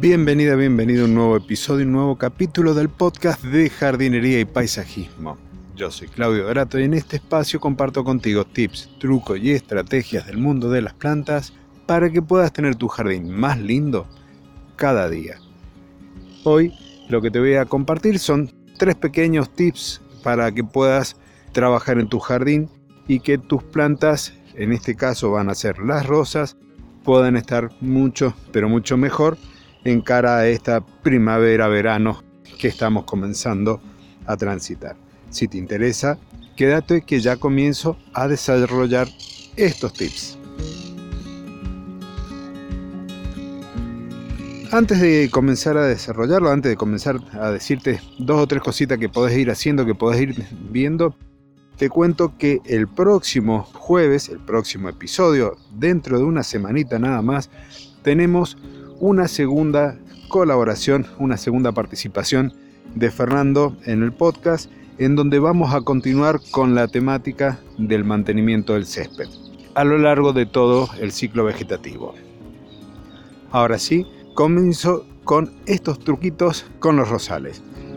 Bienvenido a un nuevo episodio, un nuevo capítulo del podcast de jardinería y paisajismo. Yo soy Claudio Dorato y en este espacio comparto contigo tips, trucos y estrategias del mundo de las plantas para que puedas tener tu jardín más lindo cada día. Hoy lo que te voy a compartir son 3 pequeños tips para que puedas trabajar en tu jardín y que tus plantas, en este caso van a ser las rosas, puedan estar mucho mejor en cara a esta primavera-verano que estamos comenzando a transitar. Si te interesa, quédate que ya comienzo a desarrollar estos tips. Antes de comenzar a desarrollarlo, antes de comenzar a decirte 2 o 3 cositas que podés ir haciendo, que podés ir viendo, te cuento que el próximo jueves, el próximo episodio, dentro de una semanita nada más, tenemos una segunda colaboración, una segunda participación de Fernando en el podcast, en donde vamos a continuar con la temática del mantenimiento del césped a lo largo de todo el ciclo vegetativo. Ahora sí, comienzo con estos truquitos con los rosales.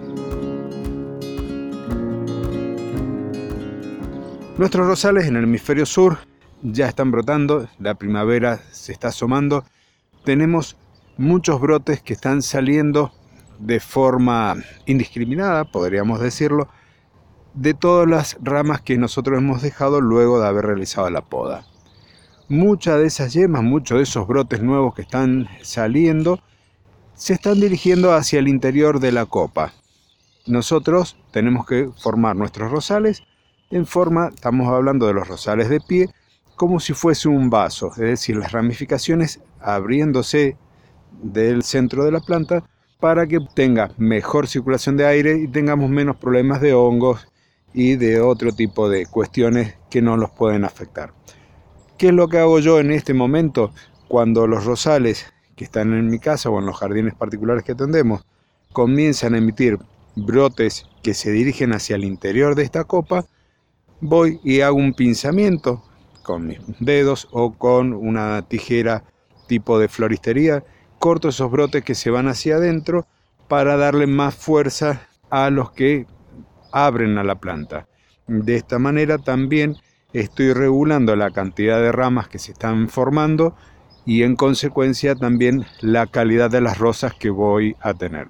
Nuestros rosales en el hemisferio sur ya están brotando, la primavera se está asomando, tenemos muchos brotes que están saliendo de forma indiscriminada, podríamos decirlo, de todas las ramas que nosotros hemos dejado luego de haber realizado la poda. Muchas de esas yemas, muchos de esos brotes nuevos que están saliendo, se están dirigiendo hacia el interior de la copa. Nosotros tenemos que formar nuestros rosales en forma, estamos hablando de los rosales de pie, como si fuese un vaso, es decir, las ramificaciones abriéndose del centro de la planta para que tenga mejor circulación de aire y tengamos menos problemas de hongos y de otro tipo de cuestiones que nos los pueden afectar. ¿Qué es lo que hago yo en este momento cuando los rosales que están en mi casa o en los jardines particulares que atendemos comienzan a emitir brotes que se dirigen hacia el interior de esta copa? Voy y hago un pinzamiento con mis dedos o con una tijera tipo de floristería, corto esos brotes que se van hacia adentro para darle más fuerza a los que abren a la planta. De esta manera también estoy regulando la cantidad de ramas que se están formando y en consecuencia también la calidad de las rosas que voy a tener.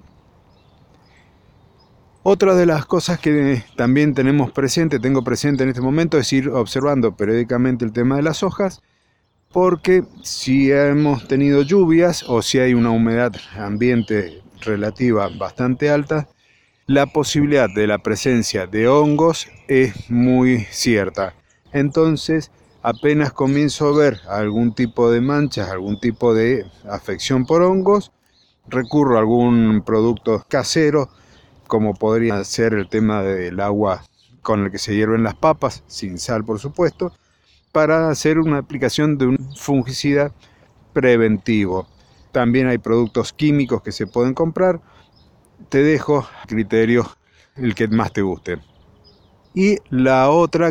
Otra de las cosas que también tengo presente en este momento es ir observando periódicamente el tema de las hojas, porque si hemos tenido lluvias o si hay una humedad ambiente relativa bastante alta, la posibilidad de la presencia de hongos es muy cierta. Entonces, apenas comienzo a ver algún tipo de manchas, algún tipo de afección por hongos, recurro a algún producto casero, como podría ser el tema del agua con el que se hierven las papas, sin sal por supuesto, para hacer una aplicación de un fungicida preventivo. También hay productos químicos que se pueden comprar. Te dejo a criterio el que más te guste. Y la otra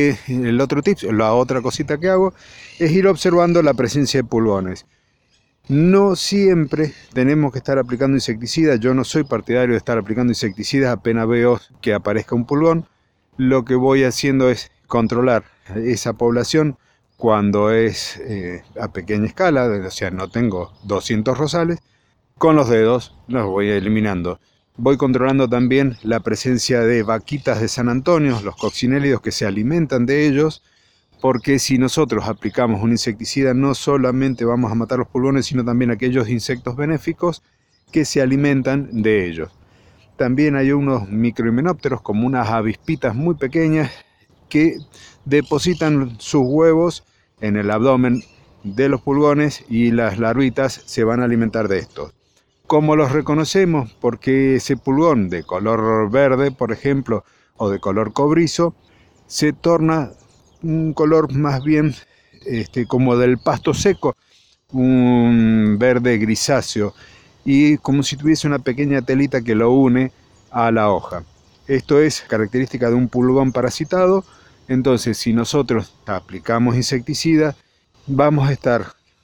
cosita que hago es ir observando la presencia de pulgones. No siempre tenemos que estar aplicando insecticidas. Yo no soy partidario de estar aplicando insecticidas apenas veo que aparezca un pulgón. Lo que voy haciendo es controlar esa población cuando es a pequeña escala, o sea, no tengo 200 rosales, con los dedos los voy eliminando. Voy controlando también la presencia de vaquitas de San Antonio, los coccinélidos que se alimentan de ellos, porque si nosotros aplicamos un insecticida no solamente vamos a matar los pulgones, sino también aquellos insectos benéficos que se alimentan de ellos. También hay unos microhimenópteros como unas avispitas muy pequeñas que depositan sus huevos en el abdomen de los pulgones y las larvitas se van a alimentar de estos. ¿Cómo los reconocemos? Porque ese pulgón de color verde, por ejemplo, o de color cobrizo, se torna un color más bien como del pasto seco, un verde grisáceo, y como si tuviese una pequeña telita que lo une a la hoja. Esto es característica de un pulgón parasitado. Entonces, si nosotros aplicamos insecticida, vamos a estar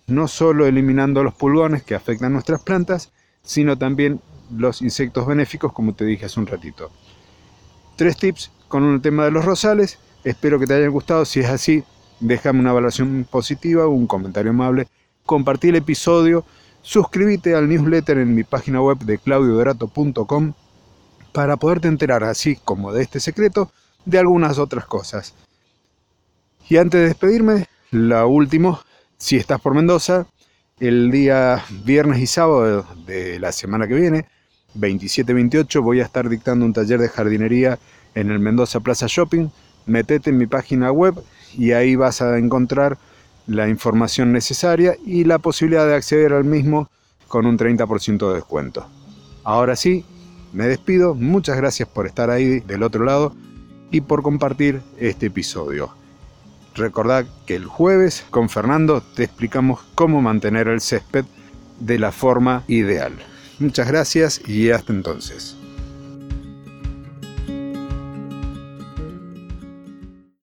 no solo eliminando los pulgones que afectan nuestras plantas, sino también los insectos benéficos, como te dije hace un ratito. 3 tips con el tema de los rosales. Espero que te hayan gustado. Si es así, déjame una valoración positiva, un comentario amable, compartí el episodio, suscríbete al newsletter en mi página web de claudiodorato.com para poderte enterar, así como de este secreto, de algunas otras cosas. Y antes de despedirme, lo último, si estás por Mendoza, el día viernes y sábado de la semana que viene, 27 y 28, voy a estar dictando un taller de jardinería en el Mendoza Plaza Shopping. Metete en mi página web y ahí vas a encontrar la información necesaria y la posibilidad de acceder al mismo con un 30% de descuento. Ahora sí, me despido. Muchas gracias por estar ahí del otro lado y por compartir este episodio. Recordad que el jueves con Fernando te explicamos cómo mantener el césped de la forma ideal. Muchas gracias y hasta entonces.